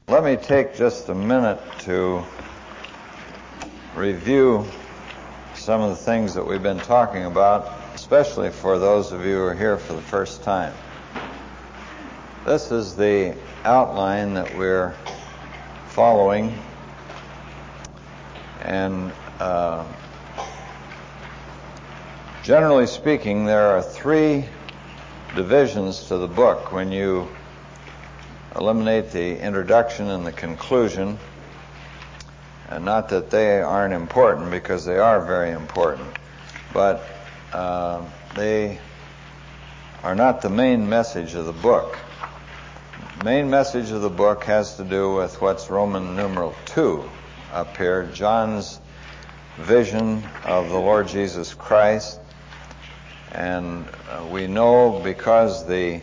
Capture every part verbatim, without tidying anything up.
Let me take just a minute to review some of the things that we've been talking about, especially for those of you who are here for the first time. This is the outline that we're following, and uh, generally speaking, there are three divisions to the book when you eliminate the introduction and the conclusion. And not that they aren't important, because they are very important, but uh, they are not the main message of the book. The main message of the book has to do with what's Roman numeral two up here, John's vision of the Lord Jesus Christ. And uh, we know because the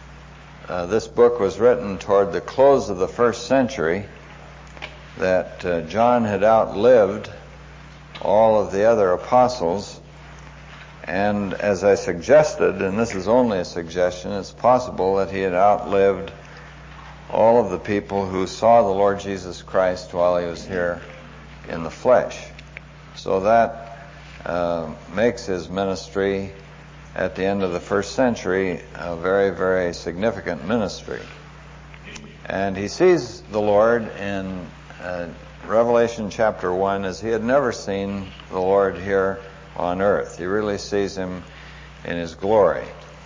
uh, this book was written toward the close of the first century that uh, John had outlived all of the other apostles. And as I suggested, and this is only a suggestion, it's possible that he had outlived all of the people who saw the Lord Jesus Christ while he was here in the flesh. So that uh, makes his ministry at the end of the first century a very, very significant ministry. And he sees the Lord in uh, Revelation chapter one as he had never seen the Lord here on earth. He really sees him in his glory.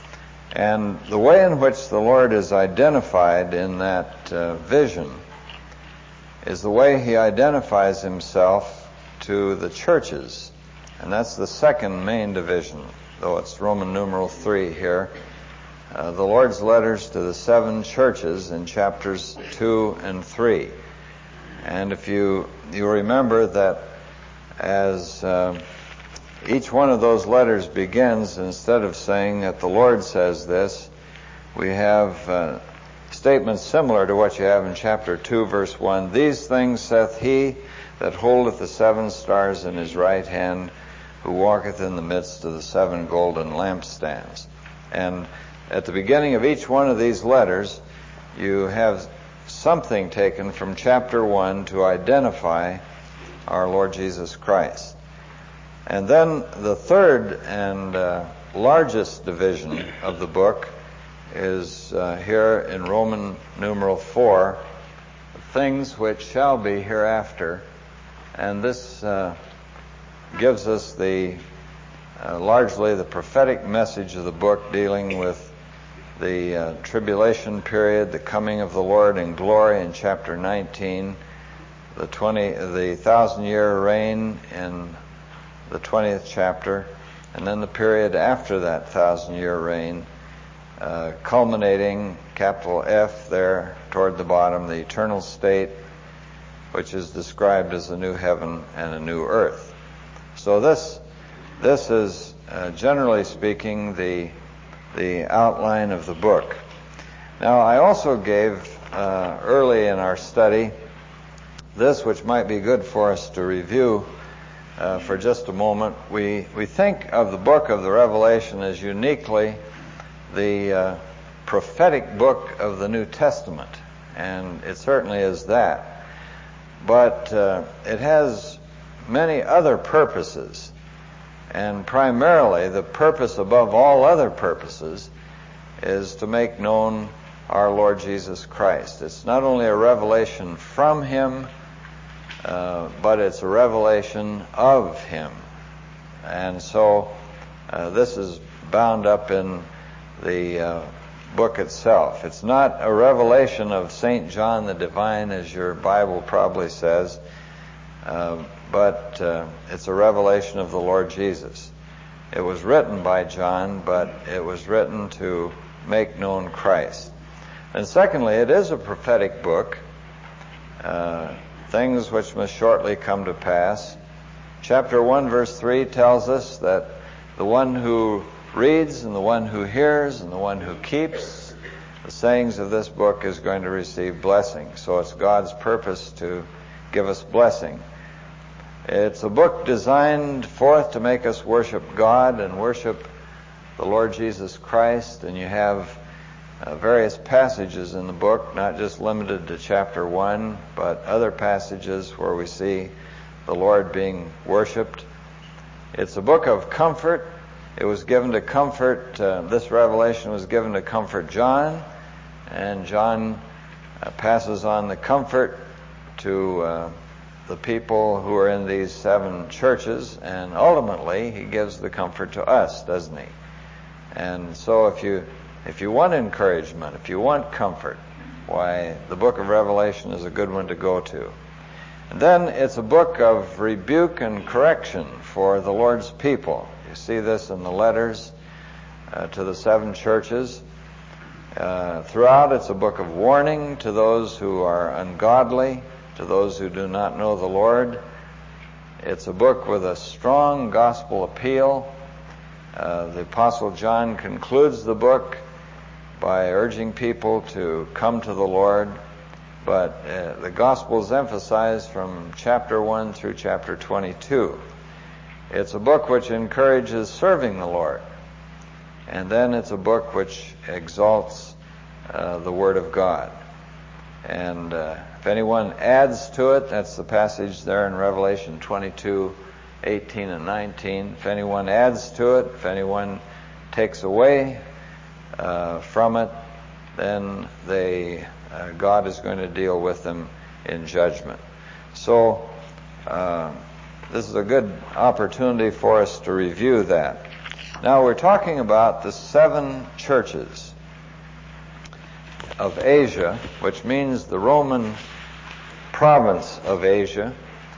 And the way in which the Lord is identified in that uh, vision is the way he identifies himself to the churches. And that's the second main division, though it's Roman numeral three here. Uh, the Lord's letters to the seven churches in chapters two and three. And if you you remember that as uh, each one of those letters begins, instead of saying that the Lord says this, we have uh, statements similar to what you have in chapter two, verse one. These things saith he that holdeth the seven stars in his right hand, who walketh in the midst of the seven golden lampstands. And at the beginning of each one of these letters, you have something taken from chapter one to identify our Lord Jesus Christ. And then the third and uh, largest division of the book is uh, here in Roman numeral four, things which shall be hereafter. And this uh, gives us the uh, largely the prophetic message of the book, dealing with the uh, tribulation period, the coming of the Lord in glory in chapter nineteen, the twenty, the thousand-year reign in the twentieth chapter, and then the period after that thousand-year reign, uh, culminating, capital F there toward the bottom, the eternal state, which is described as a new heaven and a new earth. So this this is, uh, generally speaking, the the outline of the book. Now, I also gave uh, early in our study this, which might be good for us to review uh, for just a moment. We we think of the book of the Revelation as uniquely the uh, prophetic book of the New Testament, and it certainly is that. But uh, it has many other purposes. And primarily, the purpose above all other purposes is to make known our Lord Jesus Christ. It's not only a revelation from him, uh, but it's a revelation of him. And so uh, this is bound up in the uh, book itself. It's not a revelation of Saint John the Divine, as your Bible probably says, uh, but uh, it's a revelation of the Lord Jesus. It was written by John, but it was written to make known Christ. And secondly, it is a prophetic book, uh, things which must shortly come to pass. Chapter one, verse three tells us that the one who reads and the one who hears and the one who keeps the sayings of this book is going to receive blessing. So it's God's purpose to give us blessing. It's a book designed forth to make us worship God and worship the Lord Jesus Christ, and you have uh, various passages in the book, not just limited to chapter one, but other passages where we see the Lord being worshipped. It's a book of comfort. It was given to comfort, uh, this revelation was given to comfort John, and John uh, passes on the comfort to uh, the people who are in these seven churches, and ultimately he gives the comfort to us, doesn't he? And so if you if you want encouragement, if you want comfort, why, the book of Revelation is a good one to go to. And then it's a book of rebuke and correction for the Lord's people. You see this in the letters uh, to the seven churches. Uh, throughout, it's a book of warning to those who are ungodly, to those who do not know the Lord. It's a book with a strong gospel appeal. Uh, the Apostle John concludes the book by urging people to come to the Lord, but uh, the gospel is emphasized from chapter one through chapter twenty-two. It's a book which encourages serving the Lord, and then it's a book which exalts uh, the Word of God. And uh, if anyone adds to it, that's the passage there in Revelation twenty-two, eighteen and nineteen. If anyone adds to it, if anyone takes away uh, from it, then they uh, God is going to deal with them in judgment. So uh, this is a good opportunity for us to review that. Now we're talking about the seven churches of Asia, which means the Roman province of Asia,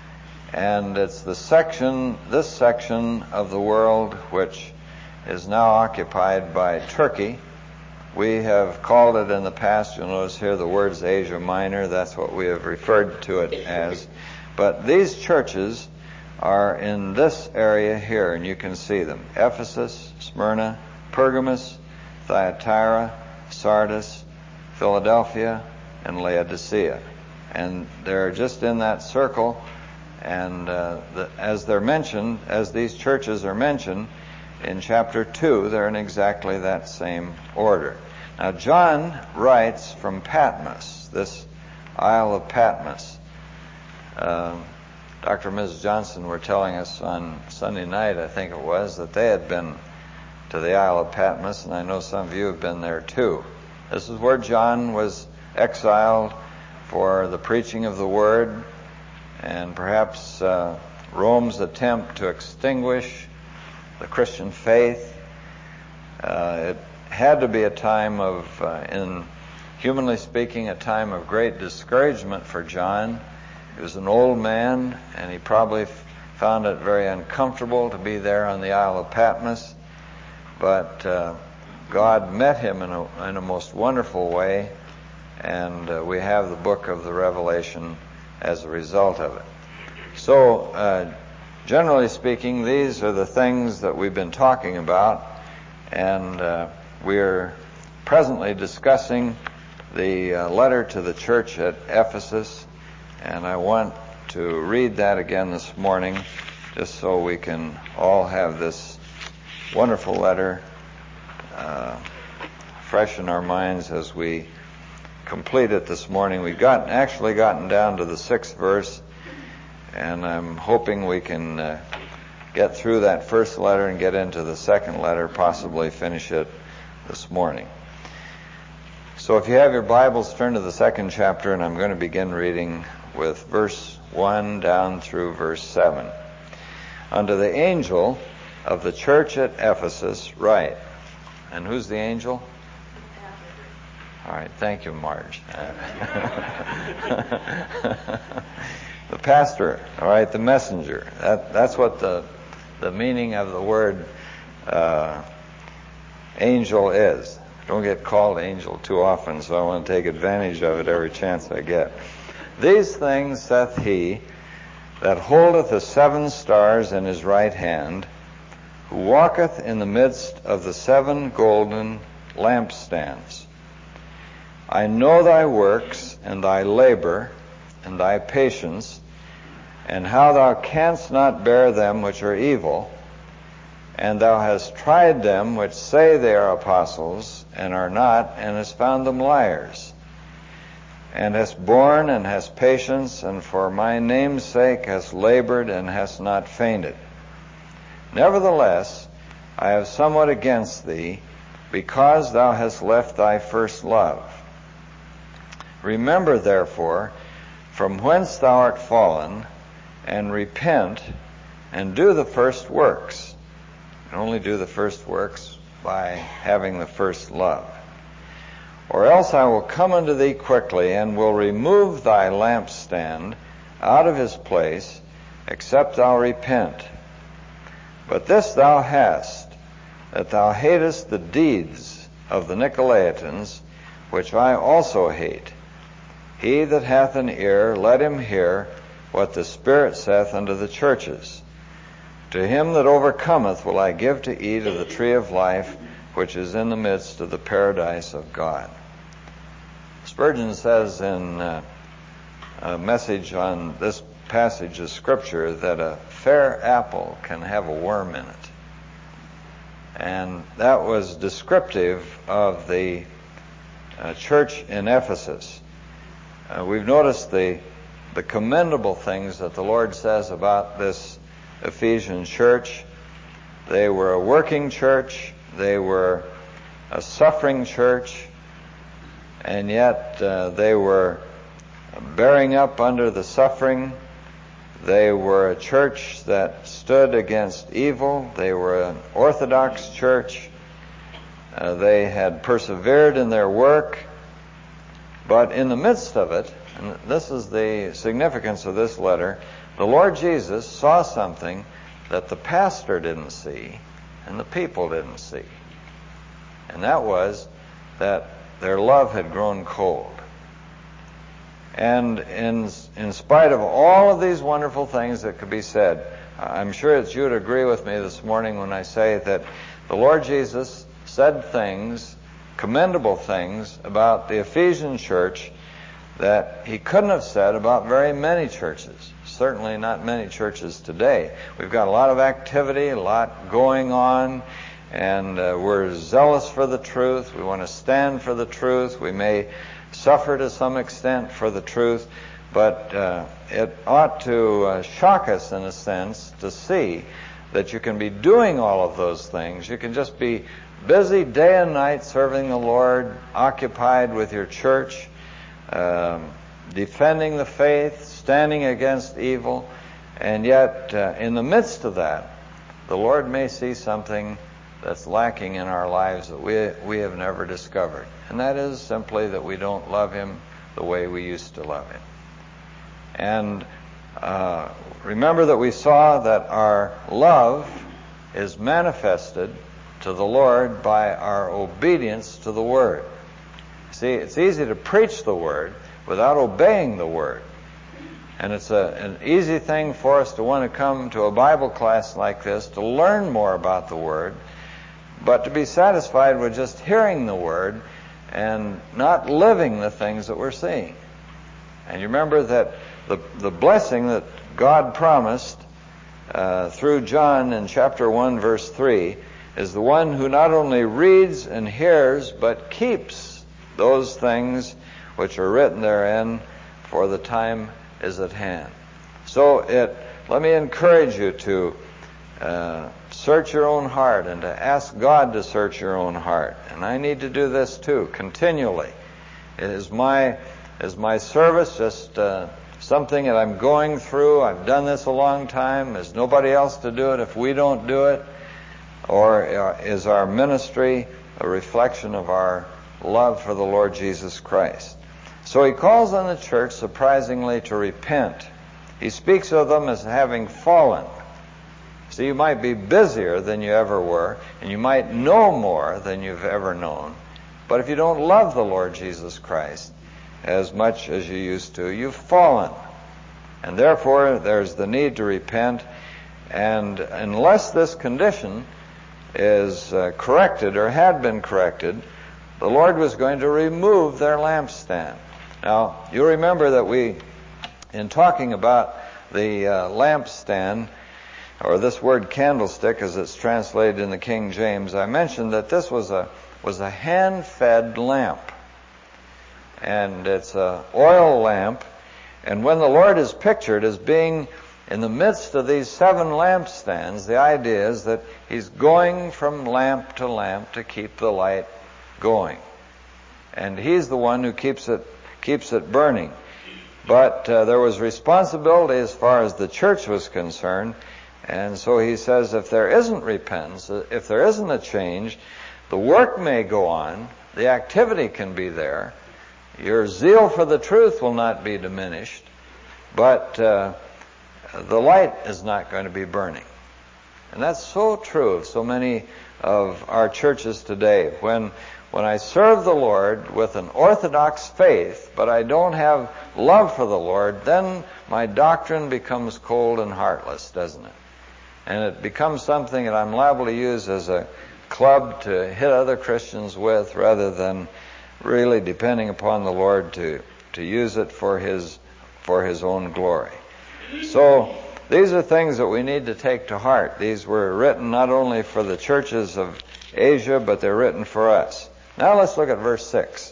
and it's the section, this section of the world which is now occupied by Turkey. We have called it in the past, you'll notice here the words Asia Minor, that's what we have referred to it as. But these churches are in this area here, and you can see them. Ephesus, Smyrna, Pergamos, Thyatira, Sardis, Philadelphia, and Laodicea. And they're just in that circle, and uh, the, as they're mentioned, as these churches are mentioned, in chapter two, they're in exactly that same order. Now, John writes from Patmos, this Isle of Patmos. Uh, Doctor and Missus Johnson were telling us on Sunday night, I think it was, that they had been to the Isle of Patmos, and I know some of you have been there too. This is where John was exiled for the preaching of the Word, and perhaps uh, Rome's attempt to extinguish the Christian faith. Uh, it had to be a time of, uh, in humanly speaking, a time of great discouragement for John. He was an old man, and he probably f- found it very uncomfortable to be there on the Isle of Patmos. But uh, God met him in a, in a most wonderful way, and uh, we have the book of the Revelation as a result of it. So, uh, generally speaking, these are the things that we've been talking about, and uh, we're presently discussing the uh, letter to the church at Ephesus, and I want to read that again this morning, just so we can all have this wonderful letter uh, fresh in our minds as we complete it this morning. We've got, actually gotten down to the sixth verse, and I'm hoping we can uh, get through that first letter and get into the second letter, possibly finish it this morning. So if you have your Bibles, turn to the second chapter, and I'm going to begin reading with verse one down through verse seven. Unto the angel of the church at Ephesus write. And who's the angel? All right, thank you, Marge. The pastor, all right, the messenger. That, that's what the the meaning of the word uh, angel is. I don't get called angel too often, so I want to take advantage of it every chance I get. These things saith he that holdeth the seven stars in his right hand, who walketh in the midst of the seven golden lampstands. I know thy works, and thy labor, and thy patience, and how thou canst not bear them which are evil, and thou hast tried them which say they are apostles, and are not, and hast found them liars, and hast borne and hast patience, and for my name's sake hast labored and hast not fainted. Nevertheless, I have somewhat against thee, because thou hast left thy first love. Remember, therefore, from whence thou art fallen, and repent, and do the first works. You can only do the first works by having the first love. Or else I will come unto thee quickly, and will remove thy lampstand out of his place, except thou repent. But this thou hast, that thou hatest the deeds of the Nicolaitans, which I also hate. He that hath an ear, let him hear what the Spirit saith unto the churches. To him that overcometh will I give to eat of the tree of life, which is in the midst of the paradise of God. Spurgeon says in uh, a message on this passage of Scripture that a fair apple can have a worm in it. And that was descriptive of the uh, church in Ephesus. Uh, we've noticed the, the commendable things that the Lord says about this Ephesian church. They were a working church. They were a suffering church. And yet uh, they were bearing up under the suffering. They were a church that stood against evil. They were an orthodox church. Uh, they had persevered in their work. But in the midst of it, and this is the significance of this letter, the Lord Jesus saw something that the pastor didn't see and the people didn't see. And that was that their love had grown cold. And in, in spite of all of these wonderful things that could be said, I'm sure that you'd agree with me this morning when I say that the Lord Jesus said things, commendable things, about the Ephesian church that he couldn't have said about very many churches. Certainly not many churches today. We've got a lot of activity, a lot going on, and uh, we're zealous for the truth. We want to stand for the truth. We may suffer to some extent for the truth, but uh, it ought to uh, shock us in a sense to see that you can be doing all of those things. You can just be busy day and night serving the Lord, occupied with your church, um, defending the faith, standing against evil, and yet uh, in the midst of that, the Lord may see something that's lacking in our lives that we we have never discovered. And that is simply that we don't love Him the way we used to love Him. And uh, remember that we saw that our love is manifested to the Lord by our obedience to the Word. See, it's easy to preach the Word without obeying the Word. And it's a, an easy thing for us to want to come to a Bible class like this to learn more about the Word, but to be satisfied with just hearing the Word and not living the things that we're seeing. And you remember that the, the blessing that God promised uh, through John in chapter one, verse three, is the one who not only reads and hears, but keeps those things which are written therein, for the time is at hand. So it, let me encourage you to uh, search your own heart and to ask God to search your own heart. And I need to do this too, continually. It is my, is my service just uh, something that I'm going through? I've done this a long time. There's nobody else to do it if we don't do it? Or is our ministry a reflection of our love for the Lord Jesus Christ? So he calls on the church, surprisingly, to repent. He speaks of them as having fallen. So you might be busier than you ever were, and you might know more than you've ever known. But if you don't love the Lord Jesus Christ as much as you used to, you've fallen. And therefore, there's the need to repent. And unless this condition is uh, corrected or had been corrected, the Lord was going to remove their lampstand. Now, you remember that we, in talking about the uh, lampstand, or this word candlestick as it's translated in the King James, I mentioned that this was a, was a hand-fed lamp. And it's an oil lamp. And when the Lord is pictured as being in the midst of these seven lampstands, the idea is that he's going from lamp to lamp to keep the light going. And he's the one who keeps it keeps it burning. But uh, there was responsibility as far as the church was concerned. And so he says, if there isn't repentance, if there isn't a change, the work may go on, the activity can be there, your zeal for the truth will not be diminished, but uh, the light is not going to be burning. And that's so true of so many of our churches today. When when I serve the Lord with an orthodox faith, but I don't have love for the Lord, then my doctrine becomes cold and heartless, doesn't it? And it becomes something that I'm liable to use as a club to hit other Christians with, rather than really depending upon the Lord to, to use it for His for His own glory. So these are things that we need to take to heart. These were written not only for the churches of Asia, but they're written for us. Now let's look at verse six.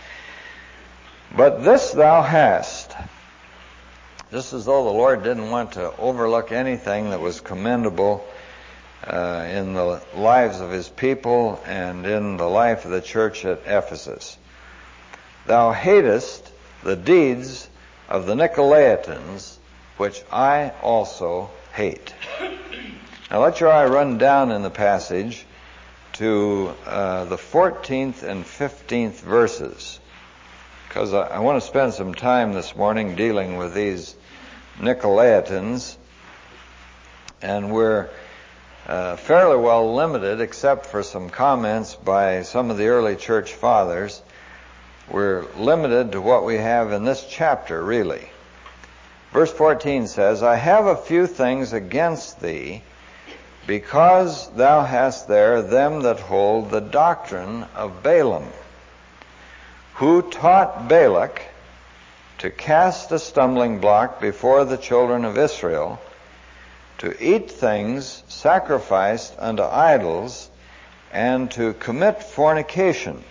But this thou hast, just as though the Lord didn't want to overlook anything that was commendable uh, in the lives of His people and in the life of the church at Ephesus. Thou hatest the deeds of the Nicolaitans, which I also hate. Now let your eye run down in the passage to uh, the fourteenth and fifteenth verses, because I, I want to spend some time this morning dealing with these Nicolaitans, and we're uh, fairly well limited, except for some comments by some of the early church fathers. We're limited to what we have in this chapter, really. Verse fourteen says, I have a few things against thee, because thou hast there them that hold the doctrine of Balaam, who taught Balak to cast a stumbling block before the children of Israel, to eat things sacrificed unto idols, and to commit fornication.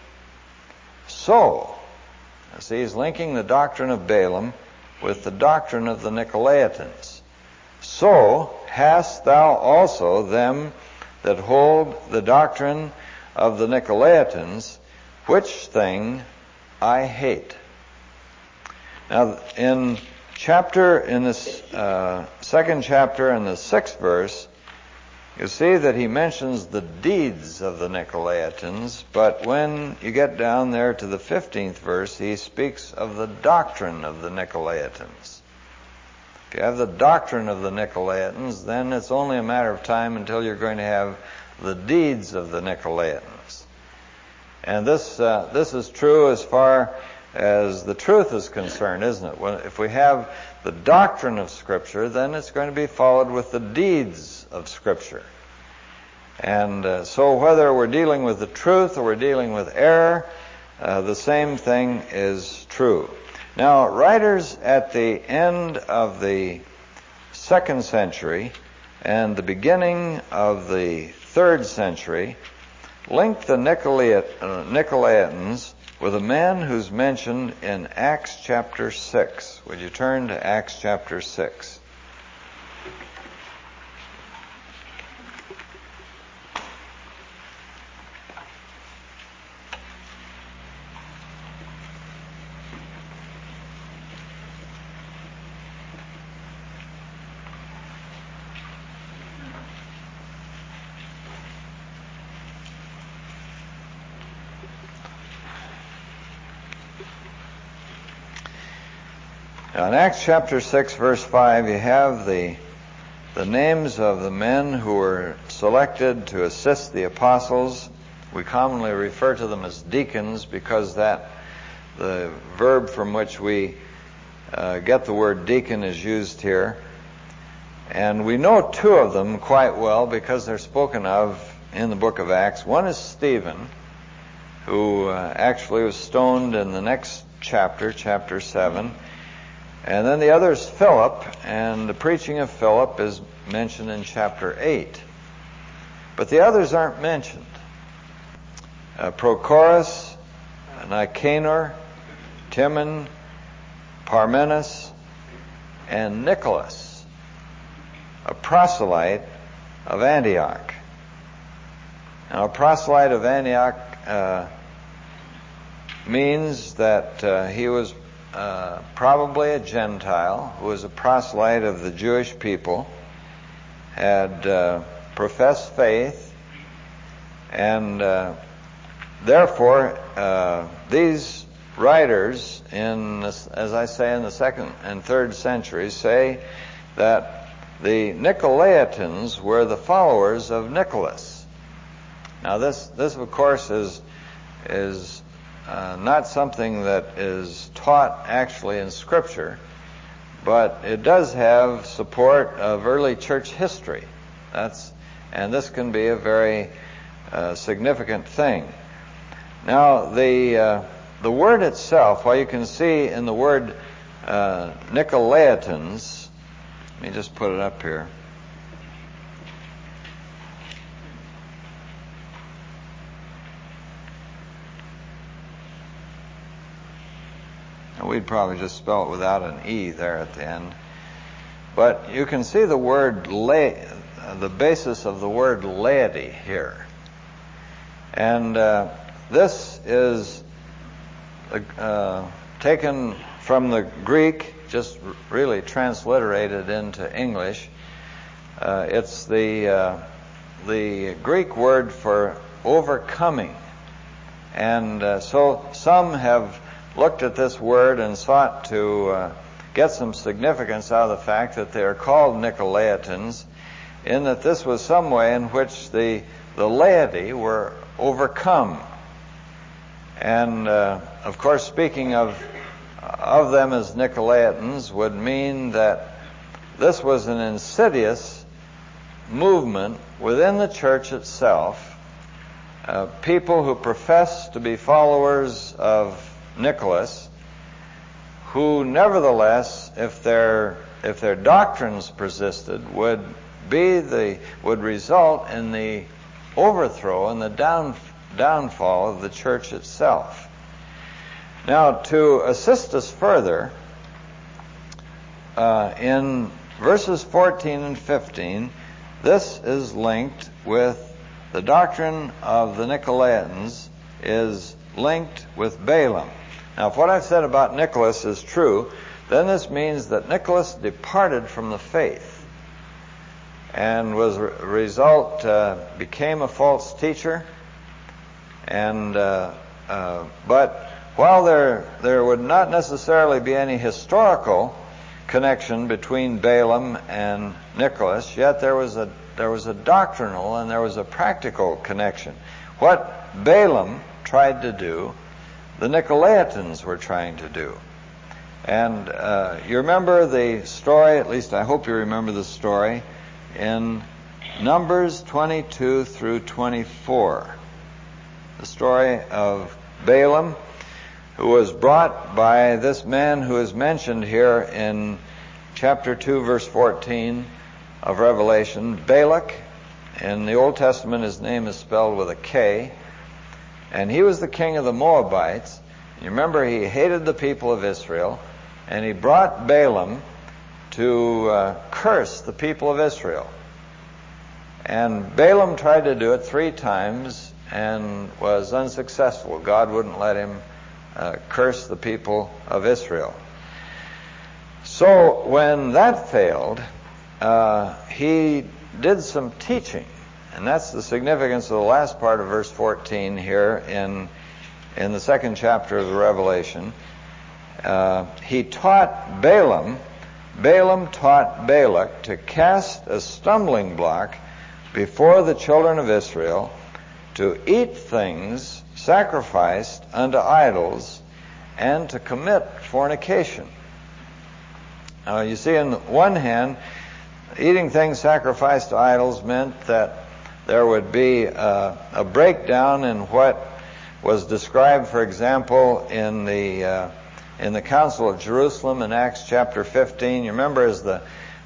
So, see, he's linking the doctrine of Balaam with the doctrine of the Nicolaitans. So hast thou also them that hold the doctrine of the Nicolaitans, which thing I hate. Now, in chapter, in this uh, second chapter, in the sixth verse, you see that he mentions the deeds of the Nicolaitans, but when you get down there to the fifteenth verse, he speaks of the doctrine of the Nicolaitans. If you have the doctrine of the Nicolaitans, then it's only a matter of time until you're going to have the deeds of the Nicolaitans. And this uh, this is true as far as the truth is concerned, isn't it? When, if we have the doctrine of Scripture, then it's going to be followed with the deeds of Scripture. And uh, so whether we're dealing with the truth or we're dealing with error, uh, the same thing is true. Now, writers at the end of the second century and the beginning of the third century linked the Nicolait- uh, Nicolaitans with a man who's mentioned in Acts chapter six. Would you turn to Acts chapter six? Now, in Acts chapter six, verse five, you have the the names of the men who were selected to assist the apostles. We commonly refer to them as deacons because that the verb from which we uh, get the word deacon is used here. And we know two of them quite well because they're spoken of in the book of Acts. One is Stephen, who uh, actually was stoned in the next chapter, chapter seven. And then the other is Philip, and the preaching of Philip is mentioned in chapter eight. But the others aren't mentioned. uh, Prochorus, Nicanor, Timon, Parmenas, and Nicholas, a proselyte of Antioch. Now, a proselyte of Antioch uh, means that uh, he was uh, probably a Gentile who was a proselyte of the Jewish people, had uh, professed faith, and uh, therefore uh, these writers, in this, as I say, in the second and third centuries, say that the Nicolaitans were the followers of Nicholas. Now, this, this of course, is is uh, not something that is taught actually in Scripture, but it does have support of early church history. That's and this can be a very uh, significant thing. Now, the uh, the word itself, well, you can see in the word uh, Nicolaitans. Let me just put it up here. We'd probably just spell it without an E there at the end. But you can see the word lay, the basis of the word laity here. And uh, this is uh, taken from the Greek, just really transliterated into English. Uh, it's the uh, the Greek word for overcoming. And uh, so some have looked at this word and sought to uh, get some significance out of the fact that they are called Nicolaitans, in that this was some way in which the the laity were overcome. And uh, of course, speaking of of them as Nicolaitans would mean that this was an insidious movement within the church itself. Uh, people who professed to be followers of Nicholas, who nevertheless, if their if their doctrines persisted, would be the would result in the overthrow and the down, downfall of the church itself. Now, to assist us further, uh, in verses fourteen and fifteen, this is linked with the doctrine of the Nicolaitans is linked with Balaam. Now, if what I've said about Nicholas is true, then this means that Nicholas departed from the faith and was a result uh, became a false teacher. And uh, uh, but while there there would not necessarily be any historical connection between Balaam and Nicholas, yet there was a there was a doctrinal and there was a practical connection. What Balaam tried to do, the Nicolaitans were trying to do. And uh, you remember the story, at least I hope you remember the story, in Numbers twenty-two through twenty-four. The story of Balaam, who was brought by this man who is mentioned here in chapter two, verse fourteen of Revelation, Balak. In the Old Testament, his name is spelled with a K. And he was the king of the Moabites. You remember, he hated the people of Israel, and he brought Balaam to uh, curse the people of Israel. And Balaam tried to do it three times and was unsuccessful. God wouldn't let him uh, curse the people of Israel. So when that failed, uh, he did some teaching. And that's the significance of the last part of verse fourteen here in in the second chapter of the Revelation. Uh, he taught Balaam, Balaam taught Balak to cast a stumbling block before the children of Israel, to eat things sacrificed unto idols, and to commit fornication. Now, you see, on the one hand, eating things sacrificed to idols meant that there would be a, a breakdown in what was described, for example, in the uh, in the Council of Jerusalem in Acts chapter fifteen. You remember, as the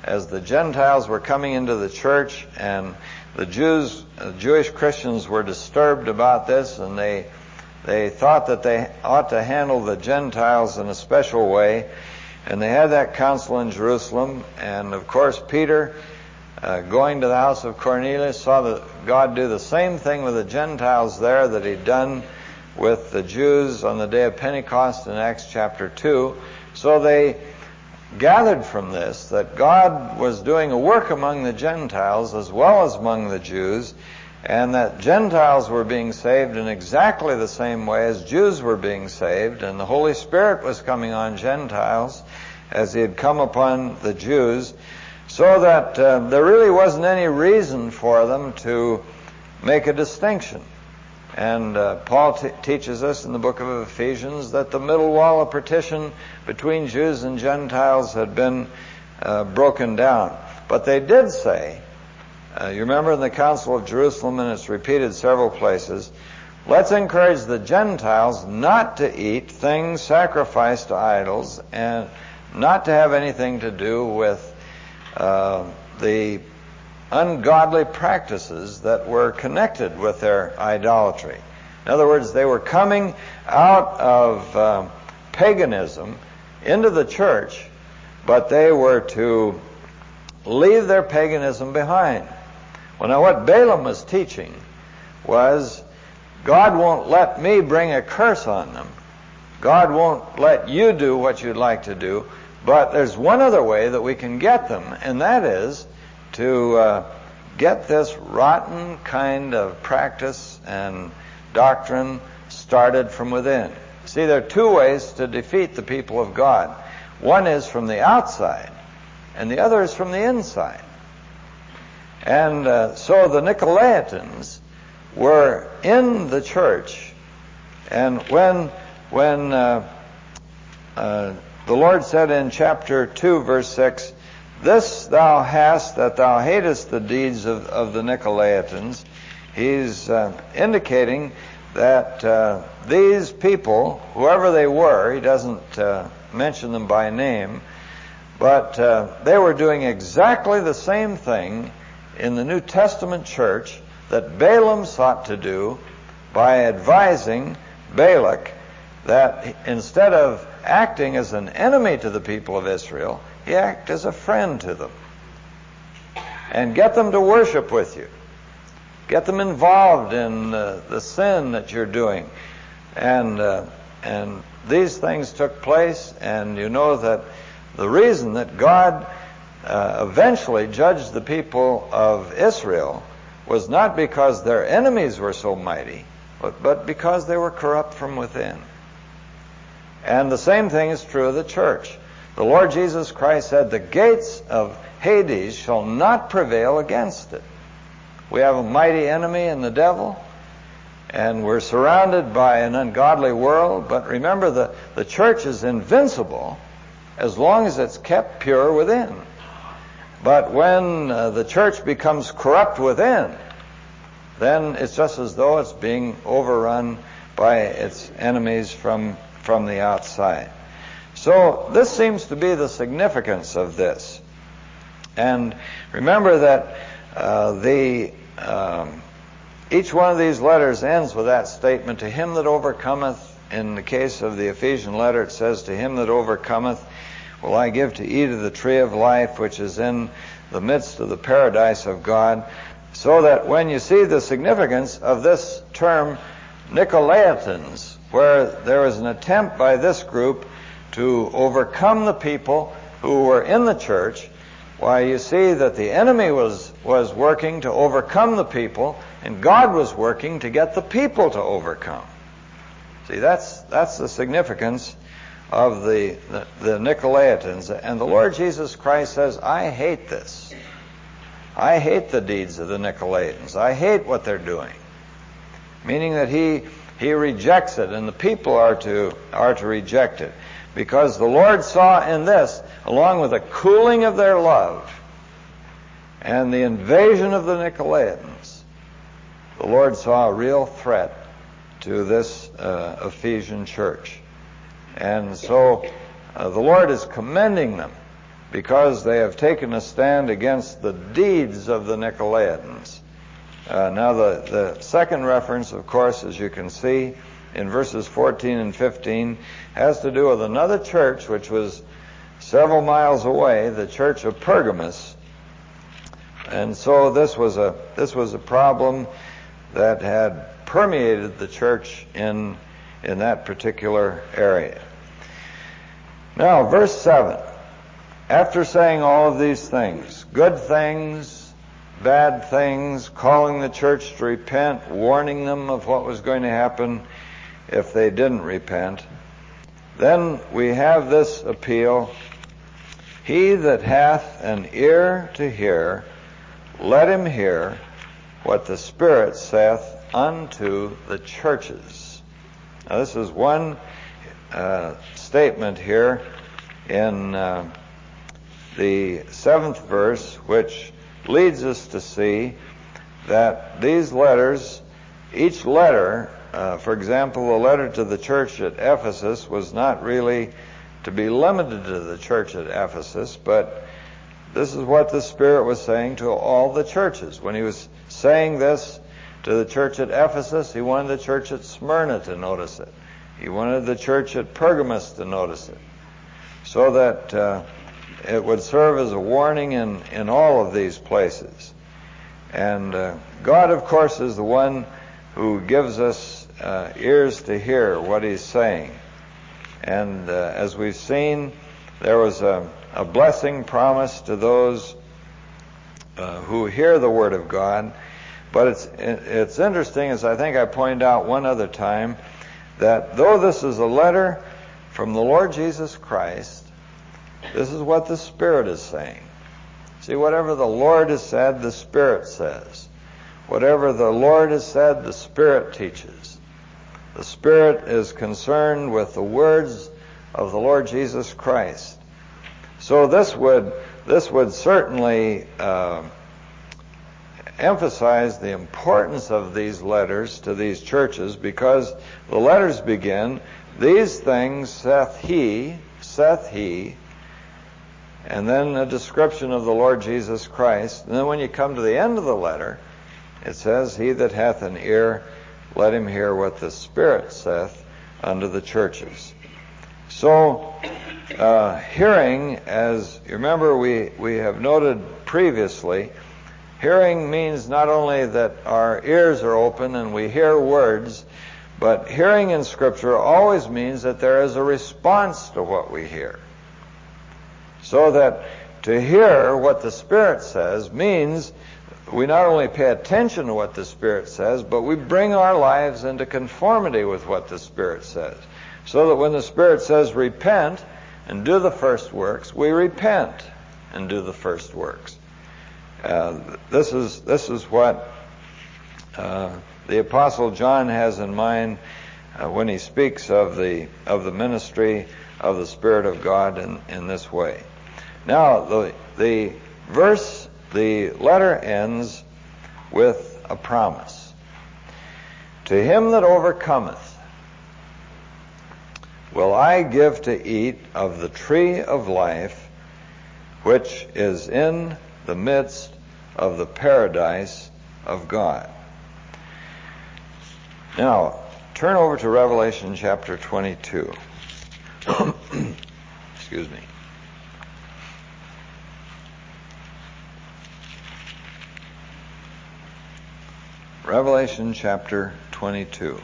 as the Gentiles were coming into the church, and the Jews, uh, Jewish Christians were disturbed about this, and they they thought that they ought to handle the Gentiles in a special way, and they had that council in Jerusalem. And of course, Peter, uh, going to the house of Cornelius, saw that God do the same thing with the Gentiles there that He'd done with the Jews on the day of Pentecost in Acts chapter two. So they gathered from this that God was doing a work among the Gentiles as well as among the Jews, and that Gentiles were being saved in exactly the same way as Jews were being saved, and the Holy Spirit was coming on Gentiles as He had come upon the Jews, so that uh, there really wasn't any reason for them to make a distinction. And uh, Paul t- teaches us in the book of Ephesians that the middle wall of partition between Jews and Gentiles had been uh, broken down. But they did say, uh, you remember in the Council of Jerusalem, and it's repeated several places, let's encourage the Gentiles not to eat things sacrificed to idols and not to have anything to do with uh, the ungodly practices that were connected with their idolatry. In other words, they were coming out of uh, paganism into the church, but they were to leave their paganism behind. Well, now what Balaam was teaching was, God won't let me bring a curse on them. God won't let you do what you'd like to do, but there's one other way that we can get them, and that is to uh, get this rotten kind of practice and doctrine started from within. See, there are two ways to defeat the people of God. One is from the outside, and the other is from the inside. And uh, so the Nicolaitans were in the church, and when when uh, uh, the Lord said in chapter two, verse six, this thou hast, that thou hatest the deeds of, of the Nicolaitans, He's uh, indicating that uh, these people, whoever they were, He doesn't uh, mention them by name, but uh, they were doing exactly the same thing in the New Testament church that Balaam sought to do by advising Balak that instead of acting as an enemy to the people of Israel, he act as a friend to them. And get them to worship with you. Get them involved in uh, the sin that you're doing. And uh, and these things took place, and you know that the reason that God uh, eventually judged the people of Israel was not because their enemies were so mighty, but, but because they were corrupt from within. And the same thing is true of the church. The Lord Jesus Christ said, the gates of Hades shall not prevail against it. We have a mighty enemy in the devil, and we're surrounded by an ungodly world, but remember, the, the church is invincible as long as it's kept pure within. But when uh, the church becomes corrupt within, then it's just as though it's being overrun by its enemies from, from the outside. So this seems to be the significance of this. And remember that uh, the um, each one of these letters ends with that statement, to him that overcometh. In the case of the Ephesian letter, it says, to him that overcometh will I give to eat of the tree of life, which is in the midst of the paradise of God. So that when you see the significance of this term Nicolaitans, where there was an attempt by this group to overcome the people who were in the church, why, you see that the enemy was, was working to overcome the people, and God was working to get the people to overcome. See, that's that's the significance of the, the, the Nicolaitans. And the Lord Jesus Christ says, I hate this. I hate the deeds of the Nicolaitans. I hate what they're doing. Meaning that he he rejects it, and the people are to are to reject it. Because the Lord saw in this, along with the cooling of their love and the invasion of the Nicolaitans, the Lord saw a real threat to this uh, Ephesian church. And so uh, the Lord is commending them because they have taken a stand against the deeds of the Nicolaitans. Uh, now, the, the second reference, of course, as you can see in verses fourteen and fifteen, has to do with another church which was several miles away, the church of Pergamos. And so this was a this was a problem that had permeated the church in in that particular area. Now, verse seven. After saying all of these things, good things, bad things, calling the church to repent, warning them of what was going to happen if they didn't repent, then we have this appeal: he that hath an ear to hear, let him hear what the Spirit saith unto the churches. Now, this is one uh, statement here in uh, the seventh verse, which leads us to see that these letters, each letter, uh, for example, the letter to the church at Ephesus was not really to be limited to the church at Ephesus, but this is what the Spirit was saying to all the churches. When he was saying this to the church at Ephesus, he wanted the church at Smyrna to notice it. He wanted the church at Pergamos to notice it, so that uh, it would serve as a warning in, in all of these places. And uh, God, of course, is the one who gives us uh, ears to hear what he's saying. And uh, as we've seen, there was a, a blessing promised to those uh, who hear the Word of God. But it's it's interesting, as I think I pointed out one other time, that though this is a letter from the Lord Jesus Christ, this is what the Spirit is saying. See, whatever the Lord has said, the Spirit says. Whatever the Lord has said, the Spirit teaches. The Spirit is concerned with the words of the Lord Jesus Christ. So this would this would certainly uh, emphasize the importance of these letters to these churches, because the letters begin, "These things saith he, saith he," and then a description of the Lord Jesus Christ. And then when you come to the end of the letter, it says, "He that hath an ear, let him hear what the Spirit saith unto the churches." So, uh, hearing, as you remember we, we have noted previously, hearing means not only that our ears are open and we hear words, but hearing in Scripture always means that there is a response to what we hear. So that to hear what the Spirit says means we not only pay attention to what the Spirit says, but we bring our lives into conformity with what the Spirit says. So that when the Spirit says repent and do the first works, we repent and do the first works. Uh, this is this is what uh, the Apostle John has in mind uh, when he speaks of the of the ministry of the Spirit of God in, in this way. Now, the the verse, the letter ends with a promise. To him that overcometh will I give to eat of the tree of life, which is in the midst of the paradise of God. Now, turn over to Revelation chapter twenty-two. Excuse me. Revelation chapter twenty-two.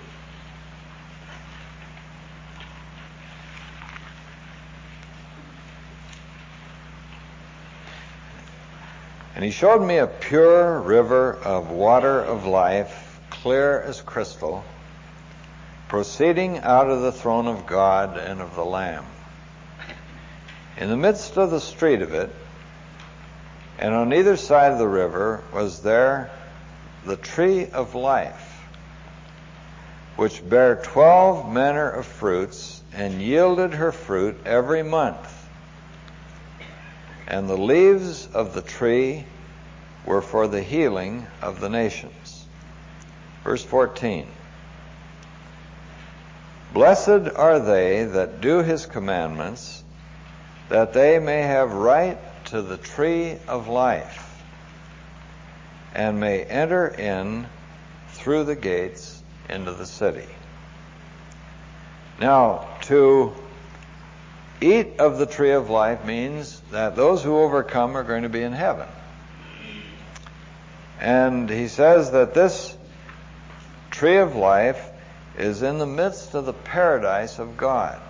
And he showed me a pure river of water of life, clear as crystal, proceeding out of the throne of God and of the Lamb. In the midst of the street of it, and on either side of the river, was there the tree of life, which bare twelve manner of fruits, and yielded her fruit every month. And the leaves of the tree were for the healing of the nations. Verse fourteen. Blessed are they that do his commandments, that they may have right to the tree of life, and may enter in through the gates into the city. Now, to eat of the tree of life means that those who overcome are going to be in heaven. And he says that this tree of life is in the midst of the paradise of God.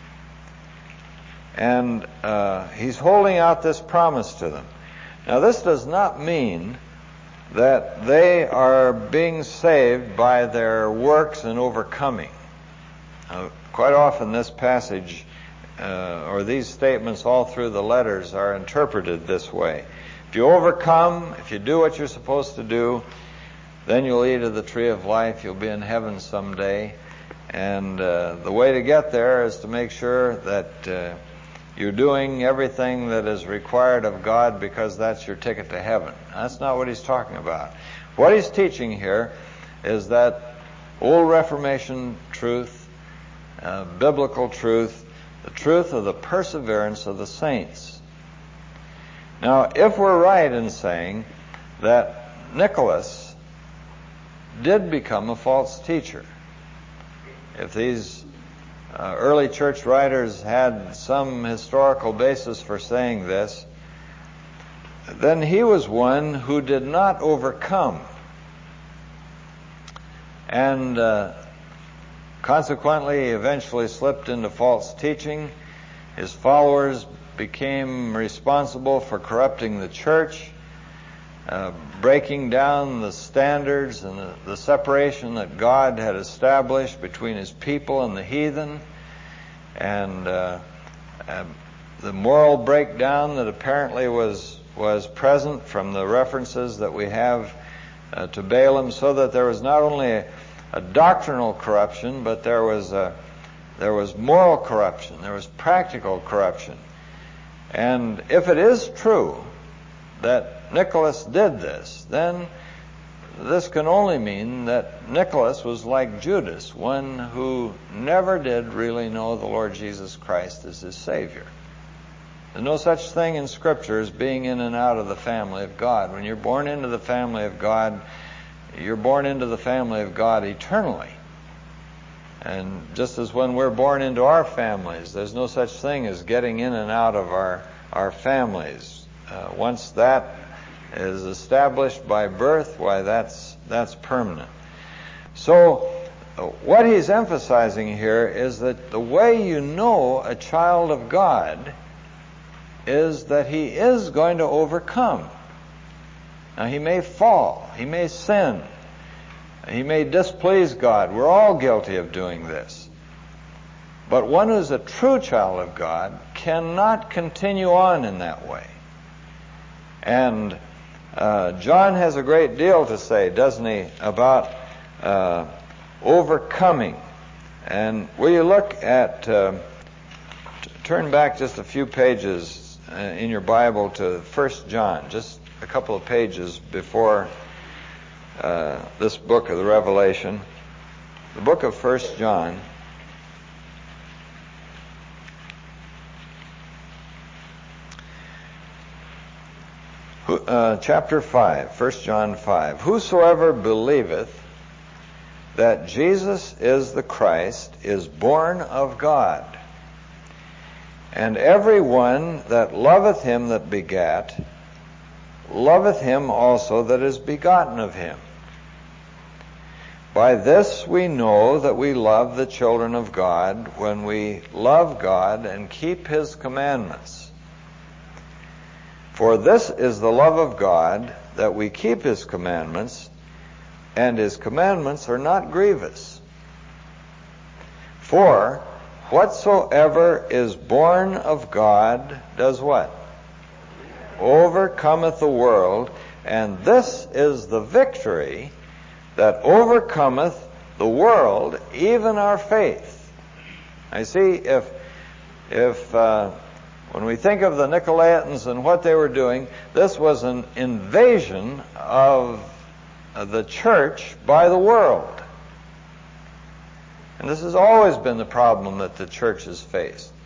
And uh, he's holding out this promise to them. Now, this does not mean that they are being saved by their works and overcoming. Uh, quite often this passage, uh, or these statements all through the letters, are interpreted this way. If you overcome, if you do what you're supposed to do, then you'll eat of the tree of life, you'll be in heaven someday. And uh, the way to get there is to make sure that uh, you're doing everything that is required of God, because that's your ticket to heaven. That's not what he's talking about. What he's teaching here is that old Reformation truth, uh, biblical truth, the truth of the perseverance of the saints. Now, if we're right in saying that Nicholas did become a false teacher, if these uh, early church writers had some historical basis for saying this, then he was one who did not overcome, and uh, consequently eventually slipped into false teaching. His followers became responsible for corrupting the church, uh, breaking down the standards and the, the separation that God had established between his people and the heathen, and uh, uh, the moral breakdown that apparently was was present from the references that we have uh, to Balaam, so that there was not only a, a doctrinal corruption, but there was a, there was moral corruption, there was practical corruption. And if it is true that Nicholas did this, then this can only mean that Nicholas was like Judas, one who never did really know the Lord Jesus Christ as his Savior. There's no such thing in Scripture as being in and out of the family of God. When you're born into the family of God, you're born into the family of God eternally. And just as when we're born into our families, there's no such thing as getting in and out of our, our families. Uh, once that is established by birth, why, that's that's permanent. So uh, what he's emphasizing here is that the way you know a child of God is that he is going to overcome. Now, he may fall, he may sin, he may displease God. We're all guilty of doing this. But one who's a true child of God cannot continue on in that way. And uh, John has a great deal to say, doesn't he, about uh, overcoming. And will you look at, uh, t- turn back just a few pages uh, in your Bible to First John, just a couple of pages before uh, this book of the Revelation. The book of First John. Uh, chapter five, First John five. Whosoever believeth that Jesus is the Christ is born of God. And every one that loveth him that begat, loveth him also that is begotten of him. By this we know that we love the children of God, when we love God and keep his commandments. For this is the love of God, that we keep his commandments, and his commandments are not grievous. For whatsoever is born of God does what? Overcometh the world, and this is the victory that overcometh the world, even our faith. I see, if if uh, when we think of the Nicolaitans and what they were doing, this was an invasion of the church by the world. And this has always been the problem that the church has faced.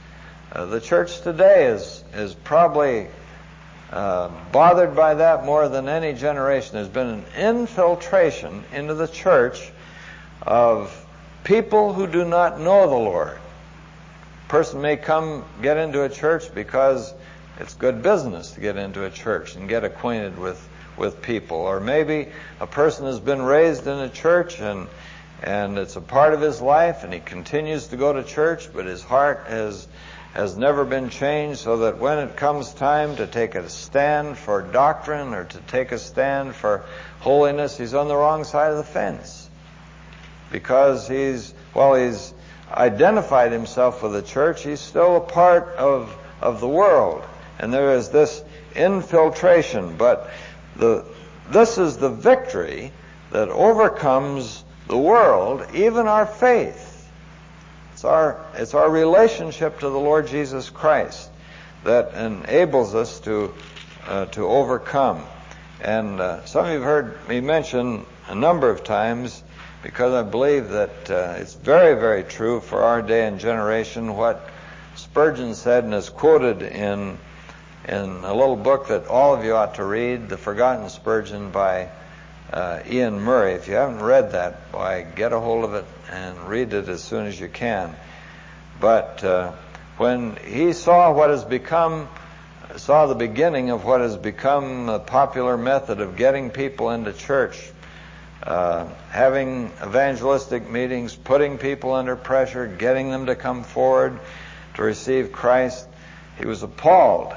Uh, the church today is is probably uh, bothered by that more than any generation. There's been an infiltration into the church of people who do not know the Lord. A person may come get into a church because it's good business to get into a church and get acquainted with, with people. Or maybe a person has been raised in a church and and it's a part of his life and he continues to go to church, but his heart has has never been changed, so that when it comes time to take a stand for doctrine or to take a stand for holiness, he's on the wrong side of the fence. Because he's, while he's identified himself with the church, he's still a part of, of the world. And there is this infiltration. But the, this is the victory that overcomes the world, even our faith. It's our, it's our relationship to the Lord Jesus Christ that enables us to uh, to overcome. And uh, some of you have heard me mention a number of times, because I believe that uh, it's very, very true for our day and generation, what Spurgeon said and is quoted in in a little book that all of you ought to read, The Forgotten Spurgeon by uh, Ian Murray. If you haven't read that, why, get a hold of it and read it as soon as you can. But uh, when he saw what has become, saw the beginning of what has become a popular method of getting people into church, uh, having evangelistic meetings, putting people under pressure, getting them to come forward to receive Christ, he was appalled.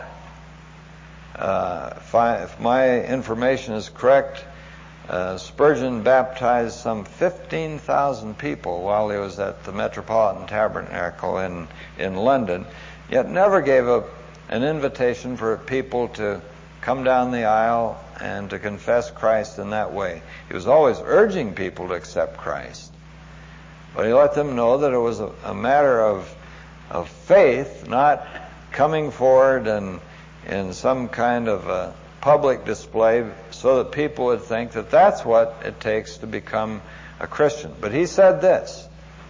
Uh, if, I, if my information is correct, Uh, Spurgeon baptized some fifteen thousand people while he was at the Metropolitan Tabernacle in, in London, yet never gave a, an invitation for people to come down the aisle and to confess Christ in that way. He was always urging people to accept Christ, but he let them know that it was a, a matter of, of faith, not coming forward and in some kind of a public display so that people would think that that's what it takes to become a Christian. But he said this.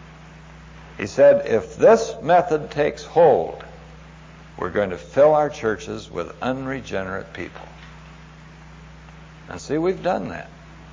He said, if this method takes hold, we're going to fill our churches with unregenerate people. And see, we've done that.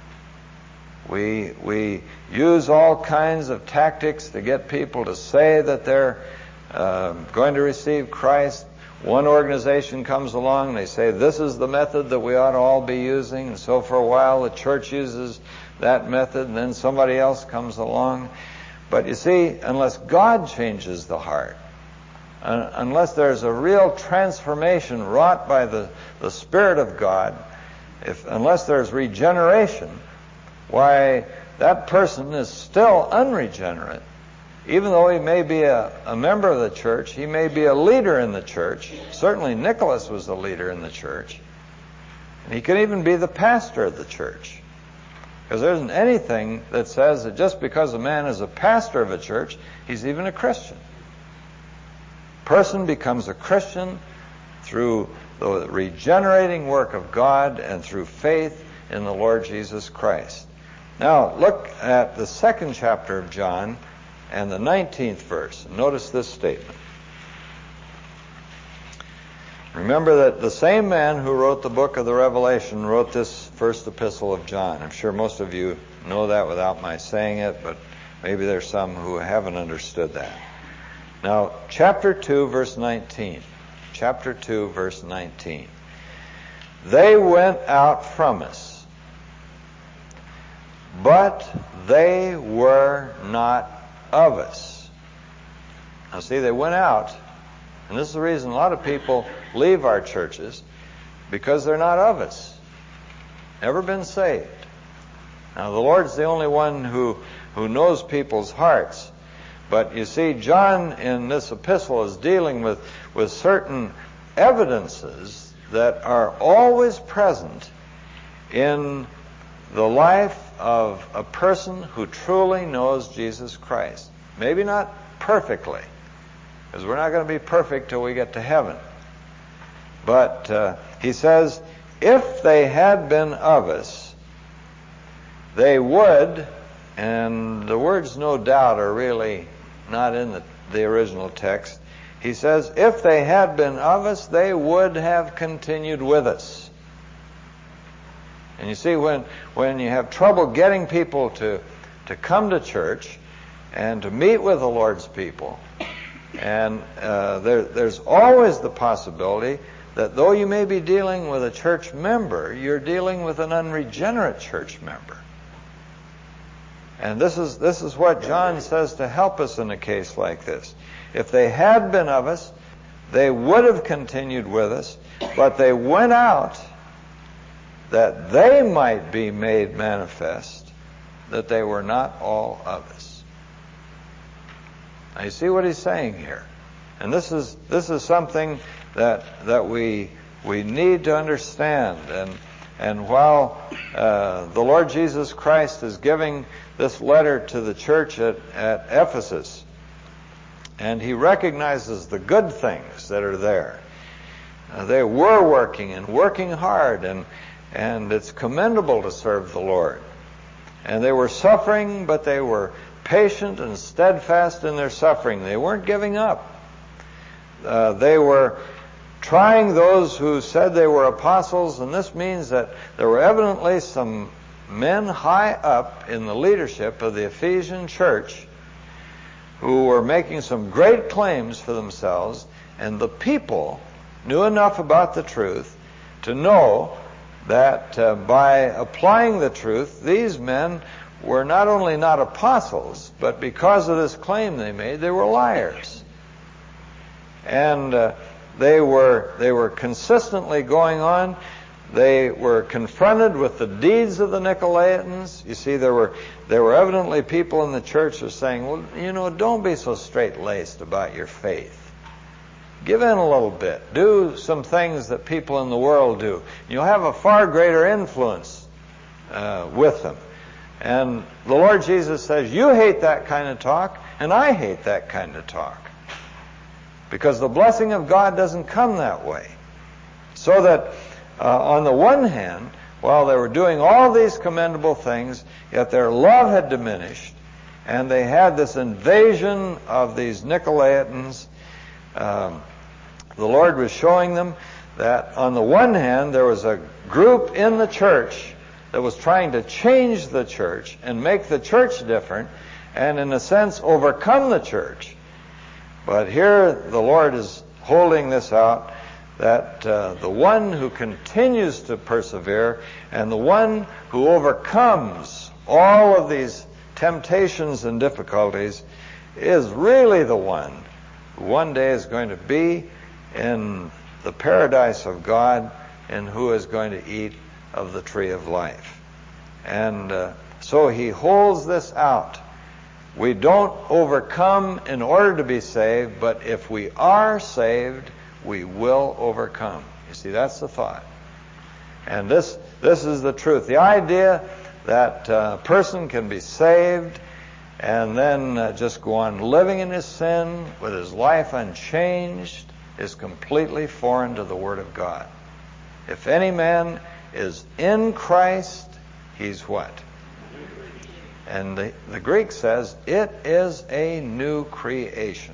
We we use all kinds of tactics to get people to say that they're uh, going to receive Christ. One organization comes along and they say, this is the method that we ought to all be using. And so for a while the church uses that method, and then somebody else comes along. But you see, unless God changes the heart, uh, unless there's a real transformation wrought by the, the Spirit of God, if unless there's regeneration, why, that person is still unregenerate. Even though he may be a, a member of the church, he may be a leader in the church. Certainly Nicholas was a leader in the church. And he can even be the pastor of the church. Because there isn't anything that says that just because a man is a pastor of a church, he's even a Christian. A person becomes a Christian through the regenerating work of God and through faith in the Lord Jesus Christ. Now, look at the second chapter of John and the nineteenth verse. Notice this statement. Remember that the same man who wrote the book of the Revelation wrote this first epistle of John. I'm sure most of you know that without my saying it, but maybe there's some who haven't understood that. Now, chapter two, verse nineteen. Chapter two, verse nineteen. They went out from us, but they were not of us. Now see, they went out, and this is the reason a lot of people leave our churches, because they're not of us. Never been saved. Now the Lord's the only one who, who knows people's hearts. But you see, John in this epistle is dealing with, with certain evidences that are always present in the life of a person who truly knows Jesus Christ. Maybe not perfectly, because we're not going to be perfect till we get to heaven. But uh, he says, if they had been of us, they would, and the words no doubt are really not in the, the original text. He says, if they had been of us, they would have continued with us. And you see, when when you have trouble getting people to, to come to church and to meet with the Lord's people, and uh, there, there's always the possibility that though you may be dealing with a church member, you're dealing with an unregenerate church member. And this is this is what John says to help us in a case like this. If they had been of us, they would have continued with us, but they went out that they might be made manifest that they were not all of us. Now you see what he's saying here. And this is this is something that that we we need to understand. And and while uh, the Lord Jesus Christ is giving this letter to the church at, at Ephesus, and he recognizes the good things that are there. Uh, they were working and working hard, and and it's commendable to serve the Lord. And they were suffering, but they were patient and steadfast in their suffering. They weren't giving up. Uh, they were trying those who said they were apostles, and this means that there were evidently some men high up in the leadership of the Ephesian church who were making some great claims for themselves, and the people knew enough about the truth to know that uh, by applying the truth, these men were not only not apostles, but because of this claim they made, they were liars. And uh, they were they were consistently going on. They were confronted with the deeds of the Nicolaitans. You see, there were there were evidently people in the church who were saying, well, you know, don't be so straight-laced about your faith. Give in a little bit. Do some things that people in the world do. You'll have a far greater influence uh, with them. And the Lord Jesus says, you hate that kind of talk, and I hate that kind of talk. Because the blessing of God doesn't come that way. So that uh, on the one hand, while they were doing all these commendable things, yet their love had diminished, and they had this invasion of these Nicolaitans. Um, the Lord was showing them that on the one hand, there was a group in the church that was trying to change the church and make the church different, and in a sense overcome the church. But here the Lord is holding this out, that uh, the one who continues to persevere and the one who overcomes all of these temptations and difficulties is really the one who one day is going to be in the paradise of God and who is going to eat of the tree of life. And uh, so he holds this out. We don't overcome in order to be saved, but if we are saved, we will overcome. You see, that's the thought. And this this is the truth. The idea that a person can be saved and then uh, just go on living in his sin with his life unchanged is completely foreign to the Word of God. If any man is in Christ, he's what? And the, the Greek says, it is a new creation.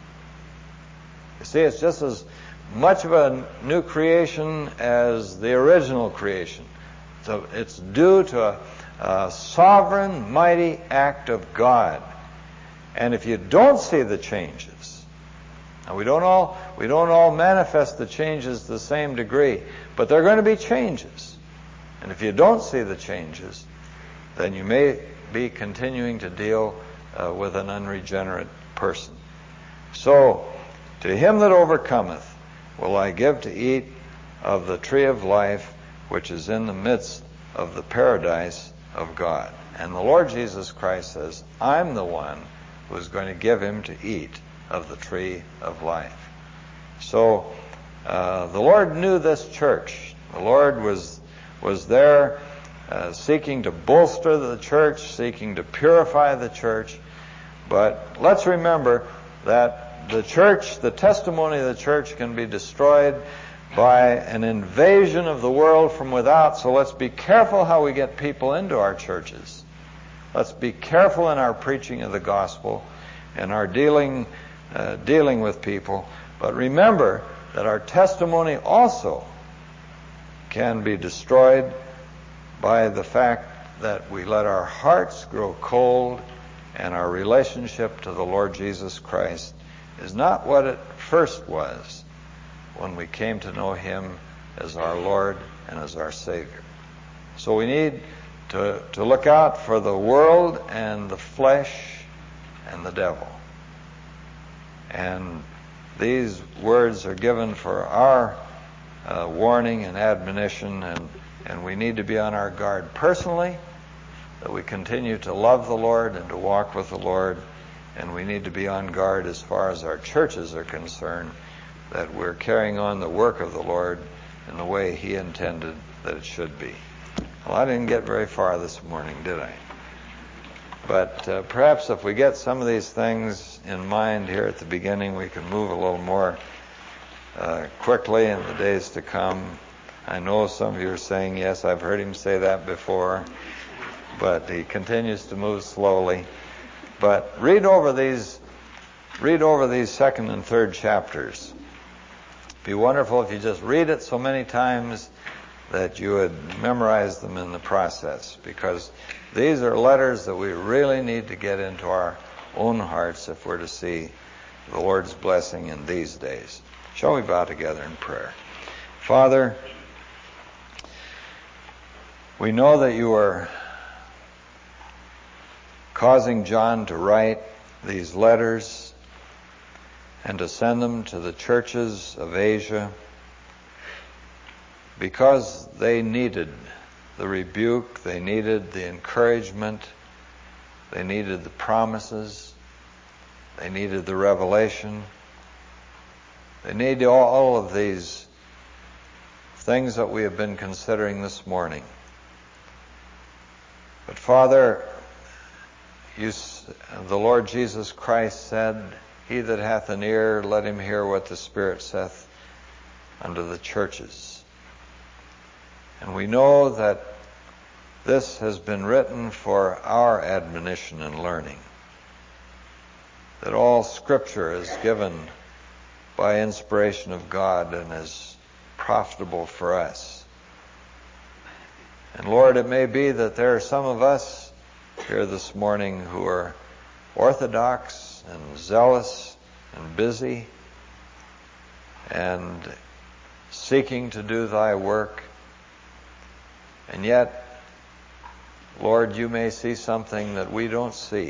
You see, it's just as much of a new creation as the original creation. So it's due to a, a sovereign, mighty act of God. And if you don't see the changes, now we don't all we don't all manifest the changes to the same degree, but there are going to be changes. And if you don't see the changes, then you may be continuing to deal uh, with an unregenerate person. So, to him that overcometh will I give to eat of the tree of life, which is in the midst of the paradise of God. And the Lord Jesus Christ says, I'm the one who is going to give him to eat of the tree of life. So, uh, the Lord knew this church. The Lord was was there Uh, seeking to bolster the church, seeking to purify the church. But let's remember that the church, the testimony of the church can be destroyed by an invasion of the world from without. So let's be careful how we get people into our churches. Let's be careful in our preaching of the gospel and our dealing uh, dealing with people. But remember that our testimony also can be destroyed by the fact that we let our hearts grow cold and our relationship to the Lord Jesus Christ is not what it first was when we came to know Him as our Lord and as our Savior. So we need to, to look out for the world and the flesh and the devil. And these words are given for our uh, warning and admonition, and, and we need to be on our guard personally, that we continue to love the Lord and to walk with the Lord, and we need to be on guard as far as our churches are concerned, that we're carrying on the work of the Lord in the way He intended that it should be. Well, I didn't get very far this morning, did I? But uh, perhaps if we get some of these things in mind here at the beginning, we can move a little more uh, quickly in the days to come. I know some of you are saying, yes, I've heard him say that before, but he continues to move slowly. But read over these, read over these second and third chapters. It'd be wonderful if you just read it so many times that you would memorize them in the process, because these are letters that we really need to get into our own hearts if we're to see the Lord's blessing in these days. Shall we bow together in prayer? Father, we know that you are causing John to write these letters and to send them to the churches of Asia because they needed the rebuke, they needed the encouragement, they needed the promises, they needed the revelation. They needed all of these things that we have been considering this morning. But Father, you, the Lord Jesus Christ said, "He that hath an ear, let him hear what the Spirit saith unto the churches." And we know that this has been written for our admonition and learning, that all Scripture is given by inspiration of God and is profitable for us. And Lord, it may be that there are some of us here this morning who are orthodox and zealous and busy and seeking to do thy work. And yet, Lord, you may see something that we don't see.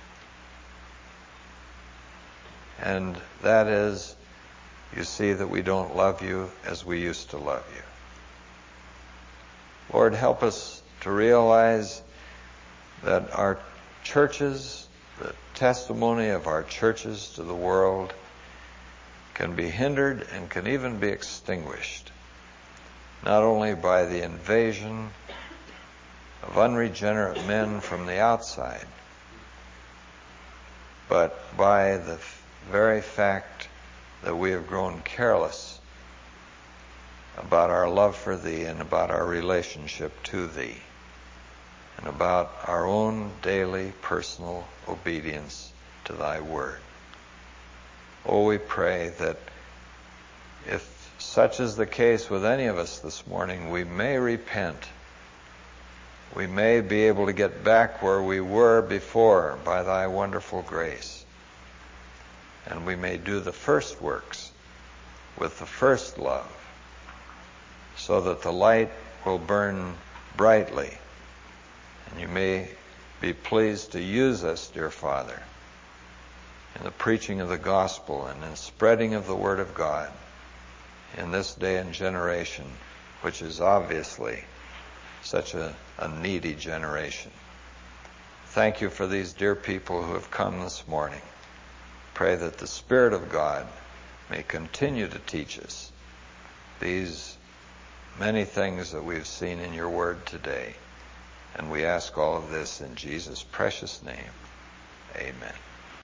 And that is, you see that we don't love you as we used to love you. Lord, help us to realize that our churches, the testimony of our churches to the world, can be hindered and can even be extinguished, not only by the invasion of unregenerate men from the outside, but by the very fact that we have grown careless about our love for Thee and about our relationship to Thee and about our own daily personal obedience to Thy Word. Oh, we pray that if such is the case with any of us this morning, we may repent. We may be able to get back where we were before by Thy wonderful grace. And we may do the first works with the first love, so that the light will burn brightly. And you may be pleased to use us, dear Father, in the preaching of the gospel and in spreading of the Word of God in this day and generation, which is obviously such a, a needy generation. Thank you for these dear people who have come this morning. Pray that the Spirit of God may continue to teach us these many things that we've seen in your word today. And we ask all of this in Jesus' precious name. Amen.